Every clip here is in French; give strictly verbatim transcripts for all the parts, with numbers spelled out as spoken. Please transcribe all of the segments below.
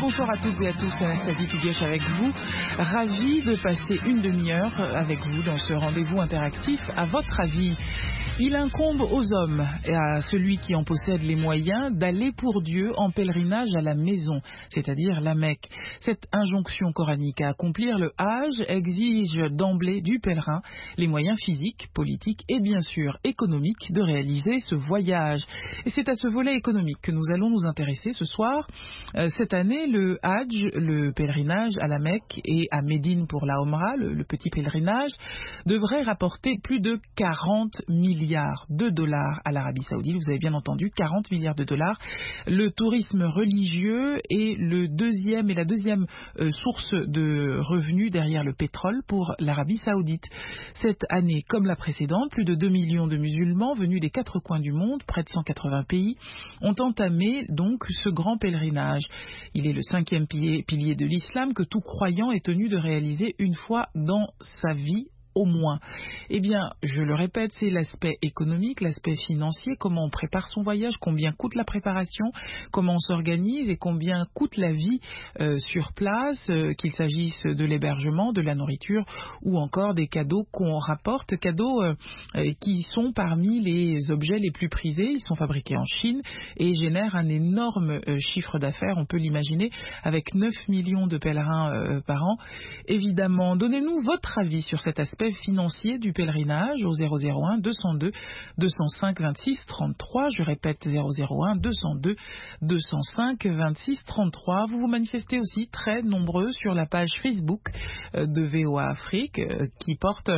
Bonsoir à toutes et à tous, Anastasie Tougèche avec vous. Ravi de passer une demi-heure avec vous dans ce rendez-vous interactif. À votre avis, il incombe aux hommes et à celui qui en possède les moyens d'aller pour Dieu en pèlerinage à la maison, c'est-à-dire la Mecque. Cette injonction coranique à accomplir le Hajj exige d'emblée du pèlerin les moyens physiques, politiques et bien sûr économiques de réaliser ce voyage. Et c'est à ce volet économique que nous allons nous intéresser ce soir. Euh, cette année, le Hajj, le pèlerinage à la Mecque et à Médine pour la Omra, le, le petit pèlerinage, devrait rapporter plus de quarante milliards de dollars à l'Arabie Saoudite. Vous avez bien entendu, quarante milliards de dollars. Le tourisme religieux est le deuxième et la deuxième euh, source de revenus derrière le pétrole pour l'Arabie Saoudite. Cette année, comme la précédente, plus de deux millions de musulmans venus des quatre coins du monde, près de cent quatre-vingts pays, ont entamé donc ce grand pèlerinage. Il est le cinquième pilier, pilier de l'islam que tout croyant est tenu de réaliser une fois dans sa vie au moins. Eh bien, je le répète, c'est l'aspect économique, l'aspect financier, comment on prépare son voyage, combien coûte la préparation, comment on s'organise et combien coûte la vie euh, sur place, euh, qu'il s'agisse de l'hébergement, de la nourriture ou encore des cadeaux qu'on rapporte, cadeaux euh, euh, qui sont parmi les objets les plus prisés. Ils sont fabriqués en Chine et génèrent un énorme euh, chiffre d'affaires, on peut l'imaginer, avec neuf millions de pèlerins euh, par an. Évidemment, donnez-nous votre avis sur cet aspect financier du pèlerinage au zéro zéro un deux cent deux deux cent cinq vingt-six trente-trois. Je répète zéro zéro un deux cent deux deux cent cinq vingt-six trente-trois. Vous vous manifestez aussi très nombreux sur la page Facebook de V O A Afrique qui porte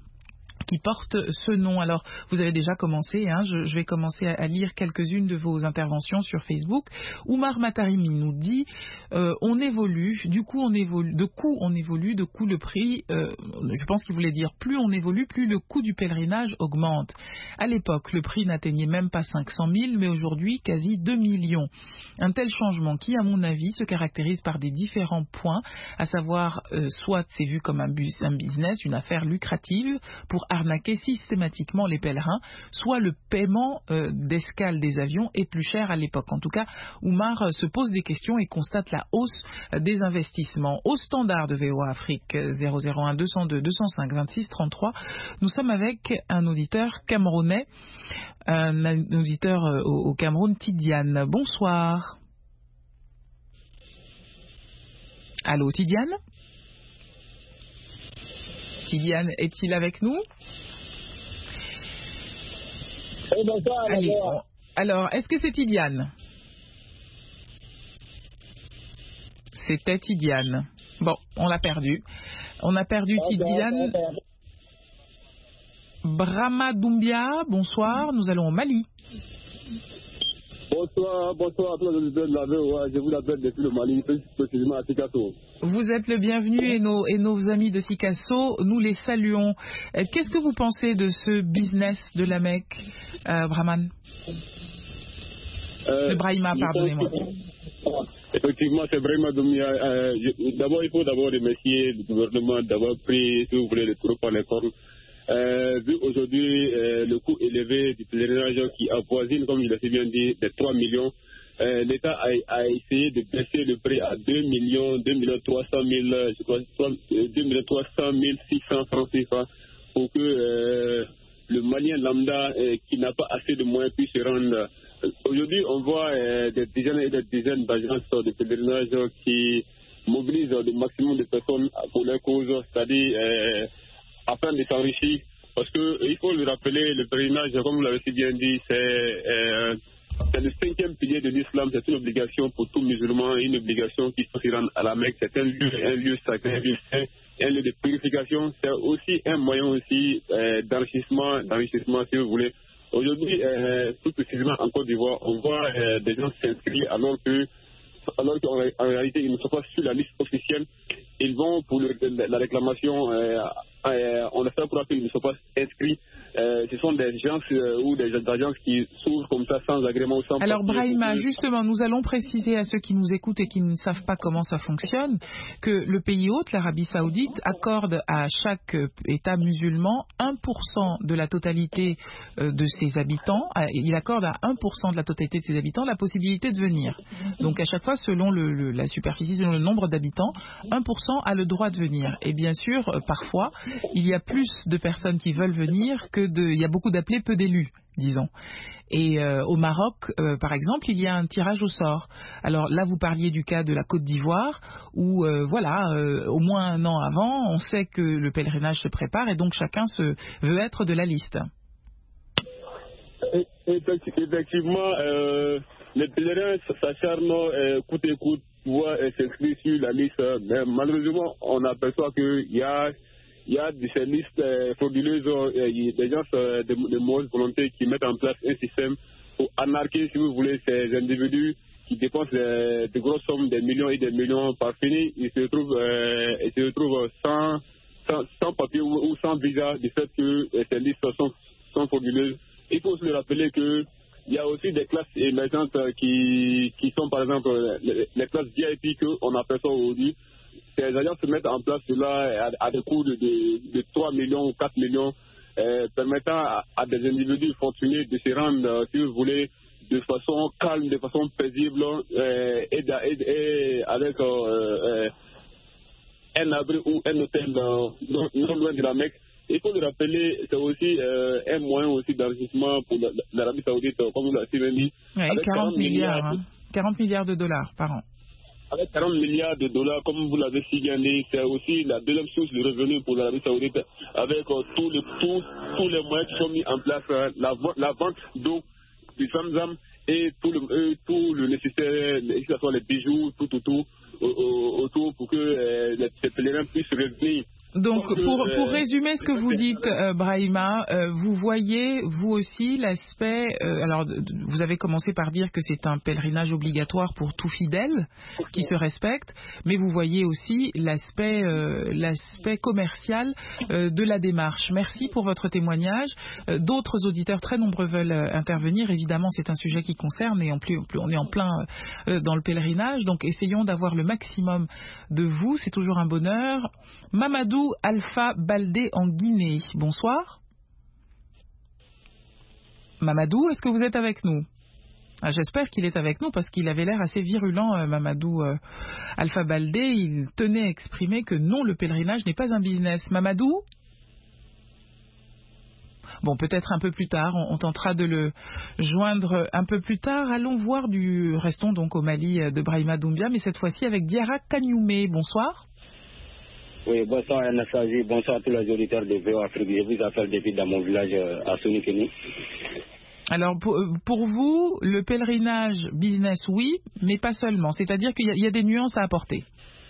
qui porte ce nom. Alors, vous avez déjà commencé, hein, je, je vais commencer à, à lire quelques-unes de vos interventions sur Facebook. Oumar Matarimi nous dit euh, on évolue, du coup on évolue, de coup on évolue, de coup le prix, euh, je pense qu'il voulait dire plus on évolue, plus le coût du pèlerinage augmente. À l'époque, le prix n'atteignait même pas cinq cent mille, mais aujourd'hui quasi deux millions. Un tel changement qui, à mon avis, se caractérise par des différents points, à savoir, euh, soit c'est vu comme un, bus, un business, une affaire lucrative pour arnaquer systématiquement les pèlerins, soit le paiement euh, d'escale des avions est plus cher à l'époque. En tout cas, Oumar euh, se pose des questions et constate la hausse euh, des investissements. Au standard de V O A Afrique euh, zéro zéro un deux cent deux deux cent cinq vingt-six trente-trois, nous sommes avec un auditeur camerounais, un, un auditeur euh, au, au Cameroun, Tidiane. Bonsoir. Allô, Tidiane? Tidiane, est-il avec nous? Oui, bonsoir. Allez, bonsoir. alors, est-ce que c'est Tidiane? C'était Tidiane. Bon, on l'a perdu. On a perdu Okay, Tidiane. okay, okay. Brahma Doumbia, bonsoir. Nous allons au Mali. Bonsoir, bonsoir à tous les auditeurs de la V O A. Je vous appelle depuis le Mali, plus précisément à Sikasso. Vous êtes le bienvenu et nos, et nos amis de Sikasso, nous les saluons. Euh, Qu'est-ce que vous pensez de ce business de la Mecque, euh, Brahman Euh, De Brahima, pardonnez-moi. Que, effectivement, c'est vraiment Doumia. Euh, d'abord, il faut d'abord remercier le gouvernement d'avoir pris, si vous voulez, le taureau par les cornes. Euh, vu aujourd'hui euh, le coût élevé du pèlerinage qui avoisine, comme il a si bien dit, de trois millions, euh, l'État a, a essayé de baisser le prix à deux millions, deux millions trois cent mille, je crois, deux millions trois cent mille six cents francs C F A pour que euh, le Malien lambda euh, qui n'a pas assez de moyens puisse se rendre. Aujourd'hui, on voit euh, des dizaines et des dizaines d'agences de pèlerinage qui mobilisent le maximum de personnes pour leur cause, c'est-à-dire euh, afin de s'enrichir, parce qu'il faut le rappeler, le pèlerinage, comme vous l'avez si bien dit, c'est euh, le cinquième pilier de l'islam, c'est une obligation pour tout musulman, une obligation qui se rend à la Mecque, c'est un lieu, un lieu sacré, un lieu saint, un lieu de purification, c'est aussi un moyen aussi euh, d'enrichissement, d'enrichissement si vous voulez. Aujourd'hui, euh, tout précisément en Côte d'Ivoire, on voit euh, des gens s'inscrire alors que alors qu'en réalité, ils ne sont pas sur la liste officielle. Ils vont pour le, la réclamation, euh, euh, on a fait pour qu'ils ne sont pas inscrits. Euh, ce sont des gens euh, ou des agences qui s'ouvrent comme ça sans agrément ou sans Alors papier. Brahima, justement, nous allons préciser à ceux qui nous écoutent et qui ne savent pas comment ça fonctionne que le pays hôte, l'Arabie Saoudite, accorde à chaque État musulman un pour cent de la totalité de ses habitants. Il accorde à un pour cent de la totalité de ses habitants la possibilité de venir. Donc à chaque fois fois, selon le, le, la superficie, selon le nombre d'habitants, un pour cent a le droit de venir. Et bien sûr, euh, parfois, il y a plus de personnes qui veulent venir que de... Il y a beaucoup d'appelés, peu d'élus, disons. Et euh, au Maroc, euh, par exemple, il y a un tirage au sort. Alors là, vous parliez du cas de la Côte d'Ivoire, où euh, voilà, euh, au moins un an avant, on sait que le pèlerinage se prépare et donc chacun se veut être de la liste. Effectivement, euh, les pèlerins s'acharnent euh, coûte et coûte pour euh, s'inscrire sur la liste, mais malheureusement, on aperçoit qu'il y a Il y a de ces listes euh, frauduleuses, euh, des gens euh, de, de mauvaise volonté qui mettent en place un système pour anarquer, si vous voulez, ces individus qui dépensent euh, de grosses sommes, des millions et des millions par fini. Ils se retrouvent, euh, ils se retrouvent sans, sans, sans papier ou, ou sans visa du fait que euh, ces listes sont, sont frauduleuses. Il faut aussi le rappeler que il y a aussi des classes émergentes qui, qui sont, par exemple, les, les classes V I P qu'on aperçoit aujourd'hui. Ces agents se mettent en place cela à, à des coûts de, de, de trois millions ou quatre millions, euh, permettant à, à des individus fortunés de se rendre, euh, si vous voulez, de façon calme, de façon paisible, euh, et, et, et avec euh, euh, un abri ou un hôtel euh, non, non loin de la Mecque. Il faut le rappeler, c'est aussi euh, un moyen aussi d'enrichissement pour l'Arabie Saoudite, comme vous l'avez dit. Oui, quarante milliards, hein, quarante milliards de dollars par an. Avec quarante milliards de dollars, comme vous l'avez signalé, c'est aussi la deuxième source de revenus pour l'Arabie Saoudite, avec euh, tous les tous, tous les moyens qui sont mis en place, euh, la, la vente d'eau, du Zamzam et tout le, euh, tout le nécessaire, que ce soit les bijoux, tout, tout, tout, autour pour que euh, les, les pèlerins puissent revenir. Donc, pour, pour résumer ce que vous dites, euh, Brahima, euh, vous voyez, vous aussi, l'aspect... Euh, alors, vous avez commencé par dire que c'est un pèlerinage obligatoire pour tout fidèle qui se respecte, mais vous voyez aussi l'aspect euh, l'aspect commercial euh, de la démarche. Merci pour votre témoignage. Euh, d'autres auditeurs très nombreux veulent euh, intervenir. Évidemment, c'est un sujet qui concerne et en plus, on est en plein euh, dans le pèlerinage, donc essayons d'avoir le maximum de vous. C'est toujours un bonheur. Mamadou Alpha Baldé en Guinée. Bonsoir. Mamadou, est-ce que vous êtes avec nous? Ah, j'espère qu'il est avec nous parce qu'il avait l'air assez virulent, euh, Mamadou euh, Alpha Baldé. Il tenait à exprimer que non, le pèlerinage n'est pas un business. Mamadou? Bon, peut-être un peu plus tard, on, on tentera de le joindre un peu plus tard. Allons voir du... Restons donc au Mali de Brahima Doumbia, mais cette fois-ci avec Diarra Kagnoumé. Bonsoir. Oui, bonsoir Anastasie, bonsoir à tous les auditeurs de V O Afrique. Je vous appelle depuis dans mon village à Sonikeni. Alors pour, pour vous, le pèlerinage business, oui, mais pas seulement. C'est-à-dire qu'il y a, il y a des nuances à apporter.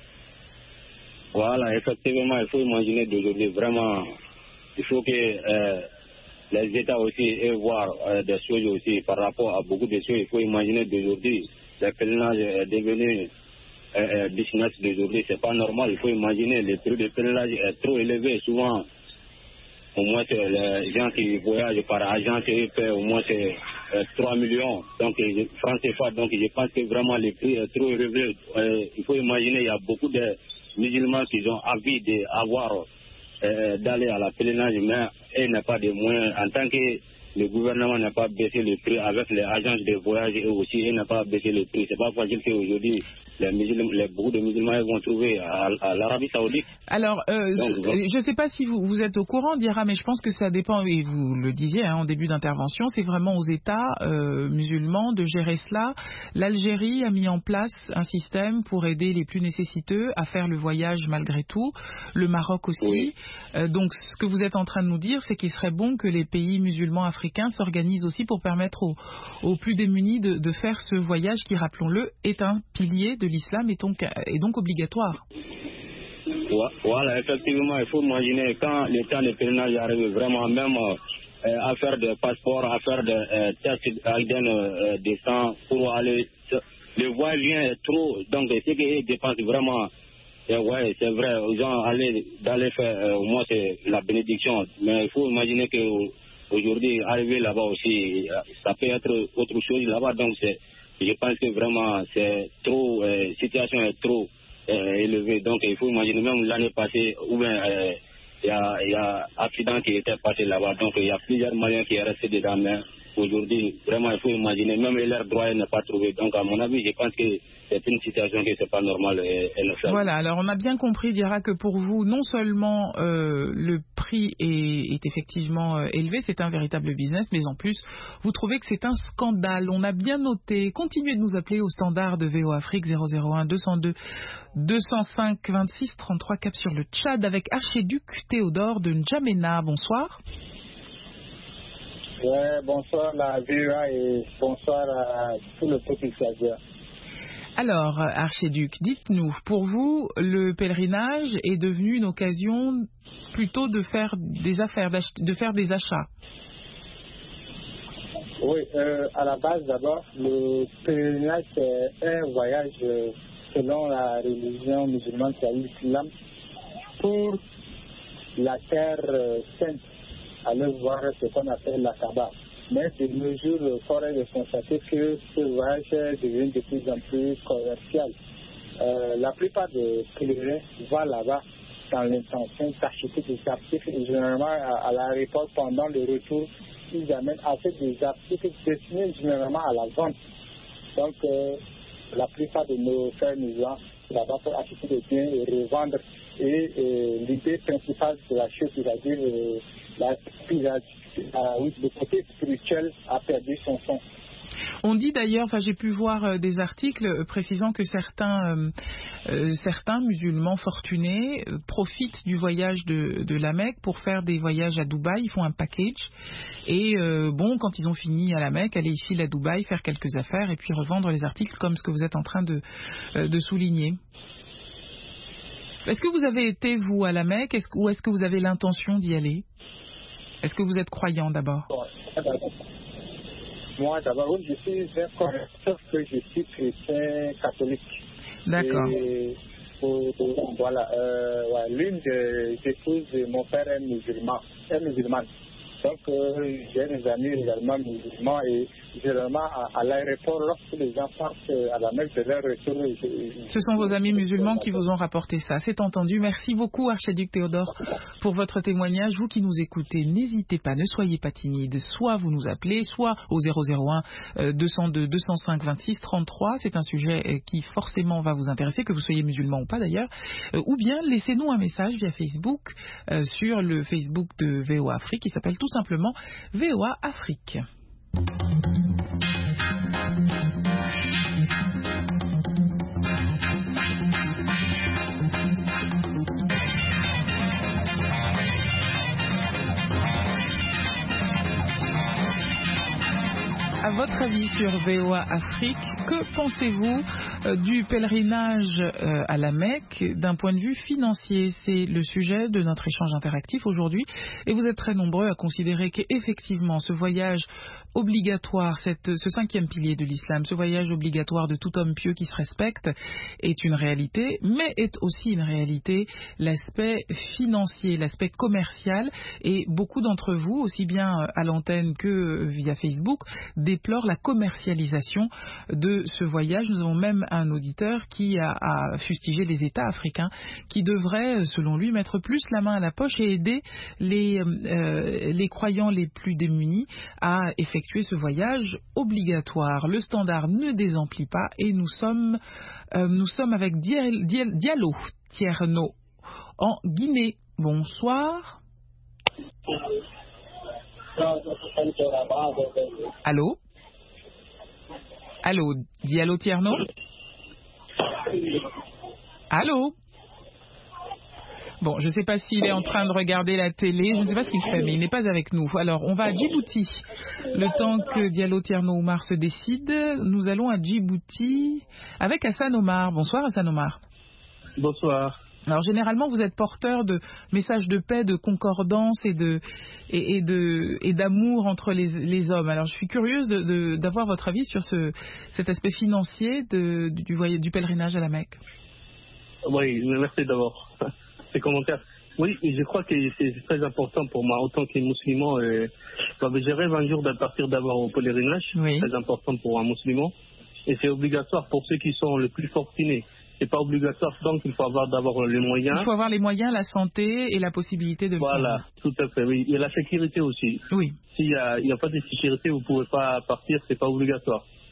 Voilà, effectivement, il faut imaginer d'aujourd'hui, vraiment, il faut que euh, les États aussi aient voir euh, des choses aussi par rapport à beaucoup de choses. Il faut imaginer d'aujourd'hui, le pèlerinage est devenu... Euh, business d'aujourd'hui, c'est pas normal. Il faut imaginer le prix de pèlerinage est trop élevé. Souvent, au moins, les gens qui voyagent par agence, ils paient au moins euh, trois millions. Donc, francs C F A. Donc, je pense que vraiment le prix est trop élevé. Euh, il faut imaginer, il y a beaucoup de musulmans qui ont envie d'avoir, euh, d'aller à la pèlerinage, mais ils n'ont pas de moyens. En tant que le gouvernement n'a pas baissé le prix avec les agences de voyage et aussi, il n'a pas baissé le prix. C'est pas facile qu'aujourd'hui, les musulmans, les, beaucoup de musulmans vont trouver à, à l'Arabie Saoudite. Alors, euh, Donc, je ne sais pas si vous, vous êtes au courant, Diarra, mais je pense que ça dépend, et vous le disiez hein, en début d'intervention, c'est vraiment aux États euh, musulmans de gérer cela. L'Algérie a mis en place un système pour aider les plus nécessiteux à faire le voyage malgré tout. Le Maroc aussi. Oui. Euh, donc, ce que vous êtes en train de nous dire, c'est qu'il serait bon que les pays musulmans africains s'organisent aussi pour permettre aux, aux plus démunis de, de faire ce voyage qui, rappelons-le, est un pilier de l'islam et donc, et donc obligatoire. Voilà, effectivement, il faut imaginer quand le temps de pèlerinage arrive vraiment même euh, à faire des passeports, à faire des euh, tests A D N euh, des sangs pour aller. Le voyage est trop, donc ce qu'ils dépensent vraiment, et ouais, c'est vrai, aux gens aller d'aller faire euh, au moins c'est la bénédiction, mais il faut imaginer que aujourd'hui arriver là-bas aussi, ça peut être autre chose là-bas, donc c'est, je pense que vraiment c'est trop, la euh, situation est trop euh, élevée, donc il faut imaginer même l'année passée, ou bien il euh, y a, y a accident qui était passé là-bas, donc il y a plusieurs Maliens qui sont restés dedans, mais aujourd'hui vraiment il faut imaginer, même leur droit n'est pas trouvé, donc à mon avis je pense que c'est une situation qui n'est pas normale et, et naturelle. Voilà, alors on a bien compris, Diarra, que pour vous, non seulement euh, le prix est, est effectivement euh, élevé, c'est un véritable business, mais en plus, vous trouvez que c'est un scandale. On a bien noté. Continuez de nous appeler au standard de V O Afrique zéro zéro un deux cent deux deux cent cinq vingt-six trente-trois, cap sur le Tchad, avec Archiduc Théodore de N'Djamena. Bonsoir. Ouais, bonsoir la V O A et bonsoir à tout le peuple tchadien. Alors, Archiduc, dites-nous, pour vous, le pèlerinage est devenu une occasion plutôt de faire des affaires, de faire des achats? Oui, euh, à la base d'abord, le pèlerinage c'est un voyage euh, selon la religion musulmane, c'est l'islam, pour la terre euh, sainte, aller voir ce qu'on appelle la Kaaba. Mais de nos jours, force est de constater que ce voyage devient de plus en plus commercial. Euh, la plupart des pèlerins vont là-bas dans l'intention d'acheter des articles. Et généralement, à, à l'aéroport, pendant le retour, ils amènent assez des articles destinés généralement à la vente. Donc, euh, la plupart de nos frères musulmans là-bas pour acheter des biens et revendre. Et, et l'idée principale de la chose, c'est-à-dire euh, la pyramide. Ah oui, le côté spirituel a perdu son sens. On dit d'ailleurs, enfin j'ai pu voir euh, des articles euh, précisant que certains, euh, euh, certains musulmans fortunés euh, profitent du voyage de, de la Mecque pour faire des voyages à Dubaï. Ils font un package et euh, bon, quand ils ont fini à la Mecque, aller ici à Dubaï, faire quelques affaires et puis revendre les articles comme ce que vous êtes en train de, euh, de souligner. Est-ce que vous avez été, vous, à la Mecque, est-ce, ou est-ce que vous avez l'intention d'y aller? Est-ce que vous êtes croyant d'abord? Moi d'abord, oui, je suis un croyant, sauf que je suis chrétien catholique. D'accord. Et, pour, pour, voilà, euh, ouais, l'une des épouses de mon père est musulman, est musulmane. Donc euh, j'ai des amis également musulmans et généralement à, à l'aéroport, lorsque les gens partent à la Mecque de leur retour. Je, je, Ce sont vos amis musulmans qui vous ont rapporté ça, c'est entendu. Merci beaucoup Archiduc Théodore pour votre témoignage. Vous qui nous écoutez, n'hésitez pas, ne soyez pas timide. Soit vous nous appelez, soit au zéro zéro un deux cent deux deux cent cinq vingt-six trente-trois. C'est un sujet qui forcément va vous intéresser, que vous soyez musulman ou pas d'ailleurs. Ou bien laissez-nous un message via Facebook, euh, sur le Facebook de V O A Afrique qui s'appelle tout simplement V O A Afrique. À votre avis sur V O A Afrique, que pensez-vous euh, du pèlerinage euh, à la Mecque d'un point de vue financier? C'est le sujet de notre échange interactif aujourd'hui et vous êtes très nombreux à considérer qu'effectivement ce voyage obligatoire, cette, ce cinquième pilier de l'islam, ce voyage obligatoire de tout homme pieux qui se respecte est une réalité, mais est aussi une réalité l'aspect financier, l'aspect commercial, et beaucoup d'entre vous, aussi bien à l'antenne que via Facebook, déplore la commercialisation de ce voyage. Nous avons même un auditeur qui a, a fustigé les États africains qui devraient, selon lui, mettre plus la main à la poche et aider les, euh, les croyants les plus démunis à effectuer ce voyage obligatoire. Le standard ne désemplit pas et nous sommes, euh, nous sommes avec Dial, Dial, Diallo Tierno en Guinée. Bonsoir. Allô? Allô, Diallo Tierno? Allô? Bon, je ne sais pas s'il est en train de regarder la télé, je ne sais pas ce qu'il fait, mais il n'est pas avec nous. Alors, on va à Djibouti. Le temps que Diallo Tierno Oumar se décide, nous allons à Djibouti avec Hassan Omar. Bonsoir Hassan Omar. Bonsoir. Alors généralement vous êtes porteur de messages de paix, de concordance et de et, et de et d'amour entre les, les hommes. Alors je suis curieuse de, de, d'avoir votre avis sur ce cet aspect financier de, du voyage, du pèlerinage à la Mecque. Oui, merci d'abord ces commentaires. Oui, je crois que c'est très important pour moi, autant que musulman. Euh, je rêve un jour de partir d'abord au pèlerinage, oui. C'est très important pour un musulman. Et c'est obligatoire pour ceux qui sont les plus fortunés. C'est pas obligatoire, donc il faut avoir d'abord les moyens. Il faut avoir les moyens, la santé et la possibilité de le Voilà, faire. tout à fait, oui. Et la sécurité aussi. Oui. S'il n'y a, a pas de sécurité, vous ne pouvez pas partir, c'est pas obligatoire.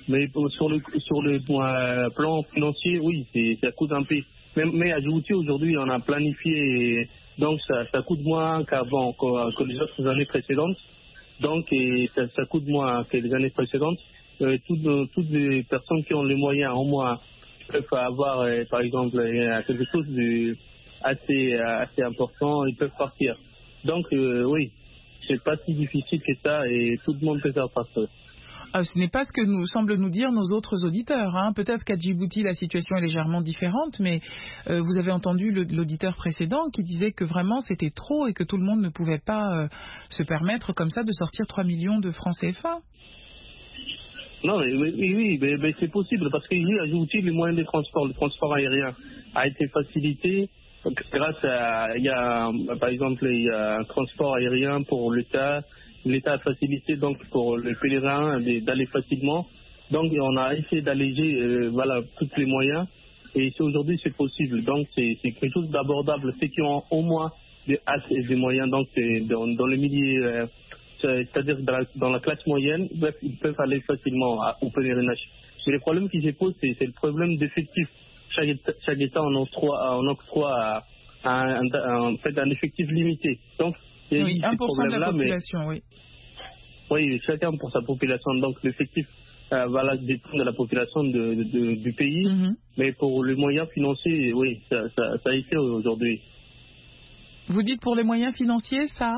Mais sur le sur le euh, plan financier, oui, c'est, ça coûte un peu. Mais, mais à Djibouti, aujourd'hui, on a planifié, donc ça, ça coûte moins qu'avant, que, que les autres années précédentes. Donc, et ça, ça coûte moins que les années précédentes. Euh, toutes, toutes les personnes qui ont les moyens, au moins, peuvent avoir, euh, par exemple, euh, quelque chose de assez, assez important, ils peuvent partir. Donc, euh, oui, c'est pas si difficile que ça et tout le monde peut faire partie. Ah, ce n'est pas ce que nous semblent nous dire nos autres auditeurs. Hein. Peut-être qu'à Djibouti, la situation est légèrement différente, mais euh, vous avez entendu le, l'auditeur précédent qui disait que vraiment c'était trop et que tout le monde ne pouvait pas euh, se permettre comme ça de sortir trois millions de francs C F A. Non, mais oui, oui mais, mais c'est possible parce qu'ici à Djibouti, les moyens de transport, le transport aérien a été facilité grâce à, il y a, par exemple, il y a un transport aérien pour l'État. L'État a facilité donc pour les pèlerins d'aller facilement. Donc on a essayé d'alléger euh, voilà, tous les moyens. Et aujourd'hui c'est possible. Donc c'est, c'est quelque chose d'abordable. Ceux qui ont au moins des, des moyens, donc c'est dans, dans les milliers, euh, c'est-à-dire dans la, dans la classe moyenne, bref, ils peuvent aller facilement à, au pèlerinage. Mais le problème qui se pose, c'est, c'est le problème d'effectif. Chaque, chaque État en octroie, en octroie un, un, un, fait un effectif limité. Donc oui, un pour cent de la population, mais, oui. Oui, chacun pour sa population. Donc l'effectif euh, va là dépendre de la population de, de, de, du pays. Mm-hmm. Mais pour les moyens financiers, oui, ça, ça, ça a été aujourd'hui. Vous dites pour les moyens financiers, ça?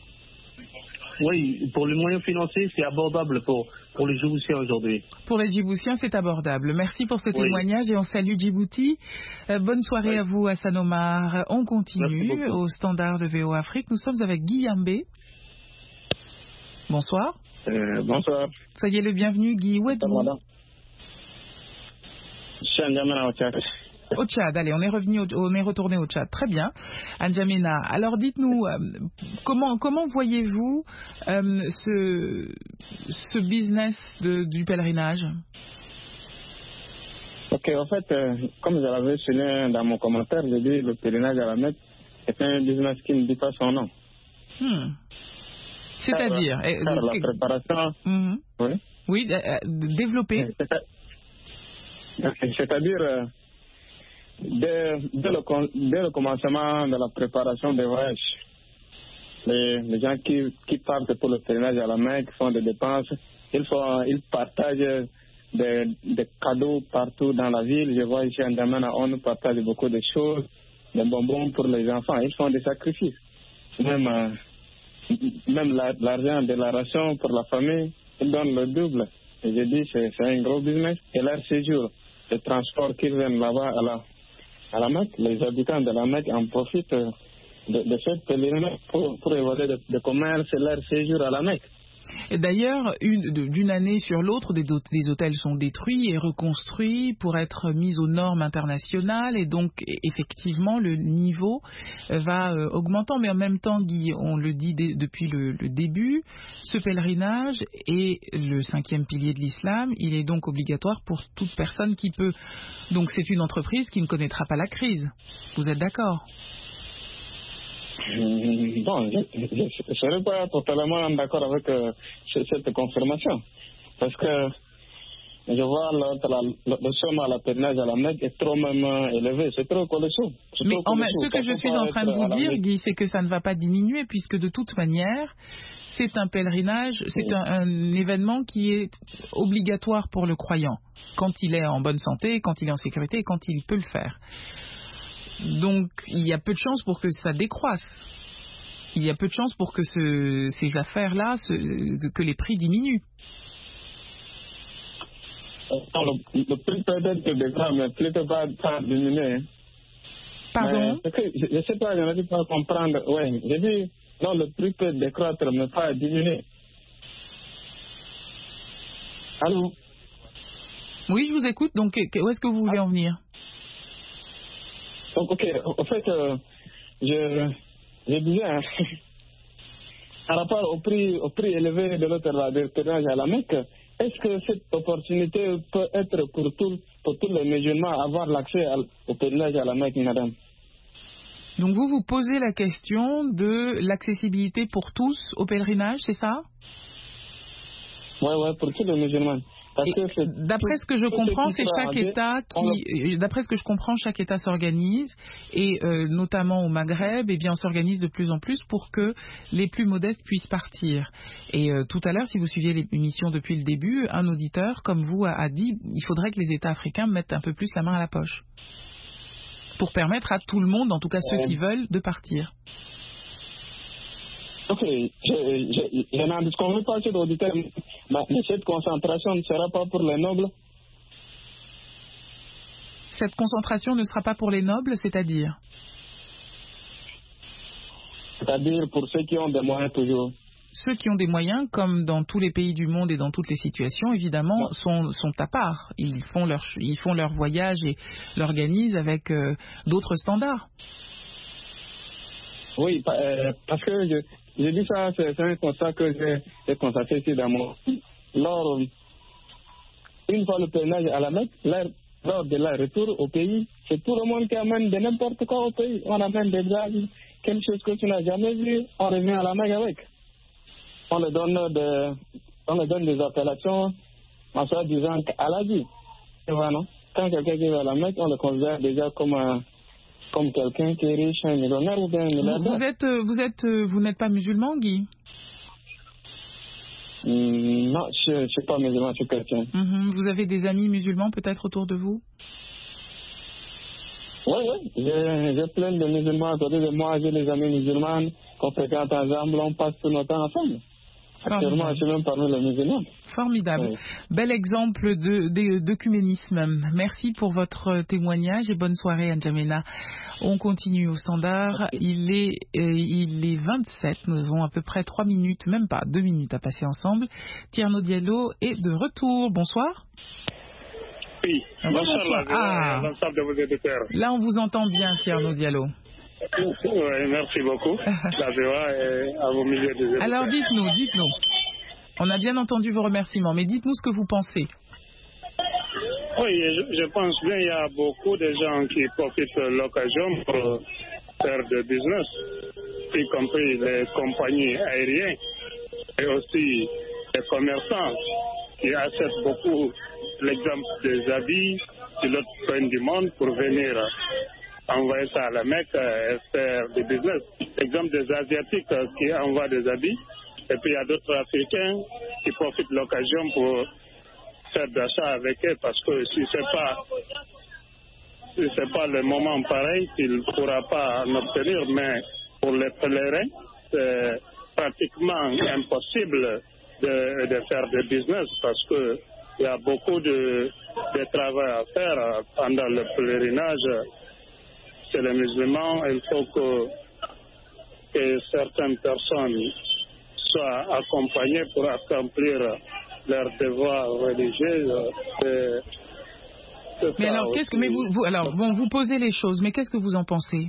Oui, pour les moyens financiers, c'est abordable pour, pour les Djiboutiens aujourd'hui. Pour les Djiboutiens, c'est abordable. Merci pour ce oui. témoignage et on salue Djibouti. Euh, bonne soirée oui. à vous, Hassan Omar. On continue au standard de V O Afrique. Nous sommes avec Guy Yambé. Bonsoir. Euh, bonsoir. Soyez le bienvenu, Guy. Où êtes-vous? Je suis à N'Djamena, au Tchad. Au Tchad, allez, on est revenu, au, on est retourné au Tchad. Très bien. N'Djamena, alors dites-nous, euh, comment, comment voyez-vous euh, ce, ce business de, du pèlerinage? Ok, en fait, euh, comme je l'avais souligné dans mon commentaire, j'ai dit le pèlerinage à la Mecque est un business qui ne dit pas son nom. Hmm. C'est-à-dire car, car la préparation. Mm-hmm. Oui. Oui, euh, développer. C'est-à-dire, euh, dès, dès, le, dès le commencement de la préparation des voyages, les, les gens qui, qui partent pour le pèlerinage à la Mecque font des dépenses, ils, font, ils partagent des, des cadeaux partout dans la ville. Je vois ici en N'Djamena, on partage beaucoup de choses, des bonbons pour les enfants. Ils font des sacrifices. Même. Euh, Même la, l'argent de la ration pour la famille, ils donnent le double. Et je dis c'est, c'est un gros business. Et leur séjour, le transport qu'ils viennent là-bas à la, à la Mecque, les habitants de la Mecque en profitent de, de cette pèlerinage pour, pour évaluer de, de commerce et leur séjour à la Mecque. Et d'ailleurs, une, d'une année sur l'autre, des, des hôtels sont détruits et reconstruits pour être mis aux normes internationales et donc effectivement le niveau va euh, augmentant. Mais en même temps, Guy, on le dit dé, depuis le, le début, ce pèlerinage est le cinquième pilier de l'islam. Il est donc obligatoire pour toute personne qui peut. Donc c'est une entreprise qui ne connaîtra pas la crise. Vous êtes d'accord ? Bon, je ne serais pas totalement d'accord avec euh, cette confirmation. Parce que je vois le, la, le somme à la pèlerinage à la Mecque est trop même élevé. C'est trop colossal. Mais trop en, ce que je suis en train de vous dire, Guy, c'est que ça ne va pas diminuer puisque de toute manière, c'est un pèlerinage, c'est un, un événement qui est obligatoire pour le croyant. Quand il est en bonne santé, quand il est en sécurité et quand il peut le faire. Donc, il y a peu de chances pour que ça décroisse. Il y a peu de chances pour que ce, ces affaires-là, ce, que les prix diminuent. Le, le prix peut-être décroître, mais peut-être pas, pas diminuer. Pardon? Mais, je ne sais pas, je n'arrive pas à comprendre. Oui, j'ai dit, non, le prix peut décroître, mais pas diminuer. Allô? Oui, je vous écoute. Donc, où est-ce que vous voulez en venir? Donc, ok, en fait, euh, je, je disais, hein, par rapport au prix, au prix élevé de l'autre pèlerinage à la Mecque, est-ce que cette opportunité peut être pour, tout, pour tous les musulmans avoir l'accès au pèlerinage à la Mecque, madame? Donc, vous vous posez la question de l'accessibilité pour tous au pèlerinage, c'est ça? Oui, oui, pour tous les musulmans. D'après ce que je comprends, c'est chaque État qui, d'après ce que je comprends, chaque État s'organise et euh, notamment au Maghreb, eh bien, on s'organise de plus en plus pour que les plus modestes puissent partir. Et euh, tout à l'heure, si vous suiviez l'émission depuis le début, un auditeur comme vous a, a dit, il faudrait que les États africains mettent un peu plus la main à la poche pour permettre à tout le monde, en tout cas ceux qui veulent, de partir. Ok, je, je, je n'en disconviens pas sur l'auditeur, mais cette concentration ne sera pas pour les nobles. Cette concentration ne sera pas pour les nobles, c'est-à-dire C'est-à-dire pour ceux qui ont des moyens toujours. Ceux qui ont des moyens, comme dans tous les pays du monde et dans toutes les situations, évidemment, sont, sont à part. Ils font leur, ils font leur voyage et l'organisent avec euh, d'autres standards. Oui, euh, parce que je, je dis ça, c'est un constat que j'ai constaté ici dans mon... Lors, une fois le pèlerinage à la Mecque, lors de leur retour au pays, c'est tout le monde qui amène de n'importe quoi au pays. On amène des blagues, quelque chose que tu n'as jamais vu, on revient à la Mecque avec. On leur donne, de, on leur donne des appellations en soi disant à la vie. Tu vois, non? Quand quelqu'un qui va à la Mecque, on le considère déjà comme un... comme quelqu'un qui est riche, un millionnaire ou bien un milliardaire. Vous êtes, vous êtes, vous n'êtes pas musulman, Guy? mm, Non, je ne suis pas musulman, je suis chrétien. Mm-hmm. Vous avez des amis musulmans peut-être autour de vous? Oui, oui, j'ai plein de musulmans à côté de moi, j'ai des amis musulmans qu'on fréquente ensemble, on passe tout notre temps ensemble. Actuellement, je suis même parmi les musulmans. Formidable. Oui. Bel exemple de, de, d'œcuménisme. Merci pour votre témoignage et bonne soirée, N'Djamena. On continue au standard. Il est, euh, il est vingt-sept. Nous avons à peu près trois minutes, même pas deux minutes à passer ensemble. Thierno Diallo est de retour. Bonsoir. Oui, bonsoir. bonsoir. Ah. L'ensemble de vos éditeurs. Là, on vous entend bien, Thierno Diallo. Oui, merci beaucoup. La joie est à vos milliers de éditeurs. Alors, dites-nous, dites-nous. On a bien entendu vos remerciements, mais dites-nous ce que vous pensez. Oui, je, je pense bien qu'il y a beaucoup de gens qui profitent de l'occasion pour faire du business, y compris les compagnies aériennes et aussi les commerçants qui achètent beaucoup, l'exemple des habits de l'autre coin du monde pour venir envoyer ça à la Mecque et faire du business. L'exemple des Asiatiques qui envoient des habits, et puis il y a d'autres Africains qui profitent de l'occasion pour faire d'achat avec eux, parce que si ce n'est pas, si c'est pas le moment pareil, il ne pourra pas en obtenir, mais pour les pèlerins, c'est pratiquement impossible de, de faire du business, parce qu'il y a beaucoup de, de travail à faire pendant le pèlerinage. Chez les musulmans, il faut que, que certaines personnes soient accompagnées pour accomplir leurs devoirs religieux. C'est, c'est mais alors, qu'est-ce que, mais vous, vous, alors, bon, vous posez les choses, mais qu'est-ce que vous en pensez?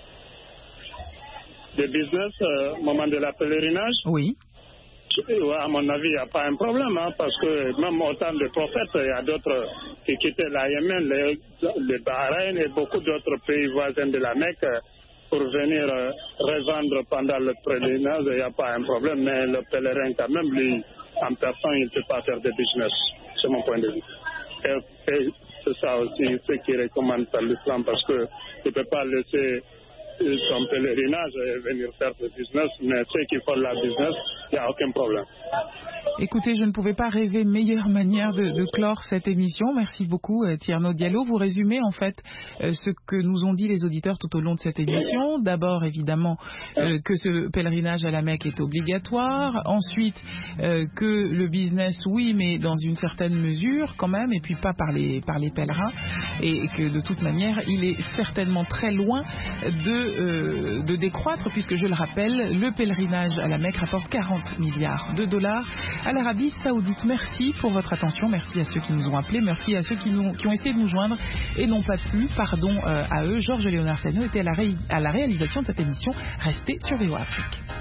Le business, euh, au moment de la pèlerinage? Oui. À mon avis, il n'y a pas un problème, hein, parce que même au temps des prophètes, il y a d'autres qui quittaient la Yémen, le, le Bahreïn et beaucoup d'autres pays voisins de la Mecque pour venir euh, revendre pendant le pèlerinage. Il n'y a pas un problème, mais le pèlerin, quand même, lui, en personne, il ne peut pas faire de business. C'est mon point de vue. Et, et c'est ça aussi ce qui recommande par l'islam, parce que tu ne peux pas laisser son pèlerinage et venir faire du business, mais ceux qui font la business, il n'y a aucun problème. Écoutez, je ne pouvais pas rêver meilleure manière de, de clore cette émission. Merci beaucoup, Thierno Diallo. Vous résumez en fait euh, ce que nous ont dit les auditeurs tout au long de cette émission. D'abord, évidemment, euh, que ce pèlerinage à la Mecque est obligatoire. Ensuite, euh, que le business, oui, mais dans une certaine mesure quand même, et puis pas par les, par les pèlerins. Et que de toute manière, il est certainement très loin de, euh, de décroître, puisque je le rappelle, le pèlerinage à la Mecque rapporte quarante milliards de dollars à l'Arabie Saoudite. Merci pour votre attention, merci à ceux qui nous ont appelés, merci à ceux qui, nous, qui ont essayé de nous joindre et n'ont pas pu, pardon euh, à eux. Georges Léonard Sano était à la, ré, à la réalisation de cette émission. Restez sur V O A Afrique.